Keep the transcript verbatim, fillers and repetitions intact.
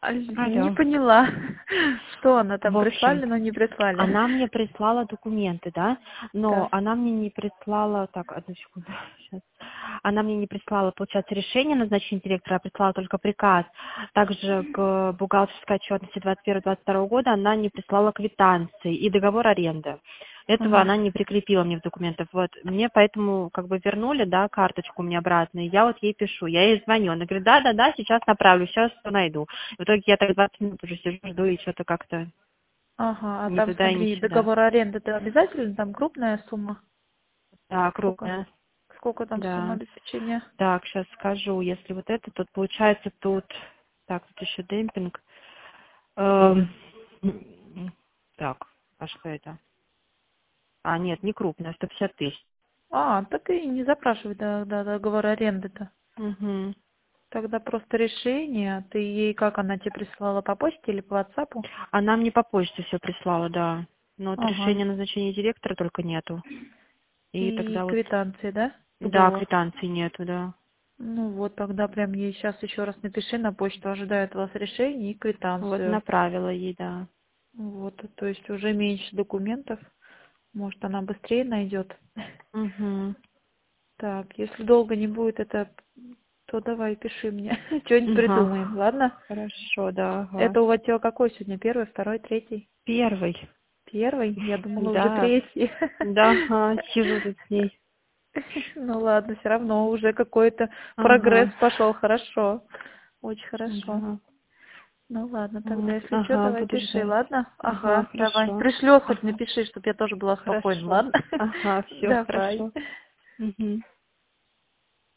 Аль- Не Алло. поняла, что она там В прислали, общем, но не прислали. она мне прислала документы, да, но Да. она мне не прислала, так, одну секунду, сейчас. Она мне не прислала, получается, решение назначения директора, а прислала только приказ. Также к бухгалтерской отчетности двадцать первого двадцать второго года она не прислала квитанции и договор аренды. Этого Ага. она не прикрепила мне в документах. Вот мне поэтому как бы вернули, да, карточку мне обратно, и я вот ей пишу, я ей звоню. Она говорит, да-да-да, сейчас направлю, сейчас всё найду. В итоге я так двадцать минут уже сижу, жду, и что-то как-то Ага, а ни там туда и ни смотри, сюда. договор аренды это обязательно, там крупная сумма? Да, Сколько? крупная, Сколько там сумма да. обеспечения? Так, сейчас скажу, если вот это, тут получается тут, так, тут еще демпинг. Эм, так, а что это? А, нет, не крупная, сто пятьдесят тысяч. А, так и не запрашивай да, да, договор аренды-то. Угу. Тогда просто решение. Ты ей, как она тебе присылала, по почте или по WhatsApp? Она мне по почте все прислала, да. Но вот Ага. решения назначения директора только нету. И И тогда вот, квитанции, да? да, ПГО. квитанции нету, да. Ну вот, тогда прям ей сейчас еще раз напиши на почту, ожидает вас решение и Вот квитанцию. направила ей, да. Вот, то есть уже меньше документов. Может, она быстрее найдет. Угу. Так, если долго не будет это, то давай пиши мне. Что-нибудь Ага. придумаем, ладно? Хорошо, да, ага. Это у тебя какой сегодня? Первый, второй, третий? Первый. Первый? Я думала, уже Да, третий. да, ага, сижу тут с ней. Ну ладно, все равно уже какой-то прогресс Ага. пошел. Хорошо. Очень хорошо. Да. Ну ладно, тогда Вот, если что, ага, давай буду пиши, ждать. ладно? Ага, Ага, давай. хорошо. Пришлет хоть Ага, напиши, чтобы я тоже была спокойна, хорошо. ладно? Ага, все Давай. хорошо. Угу.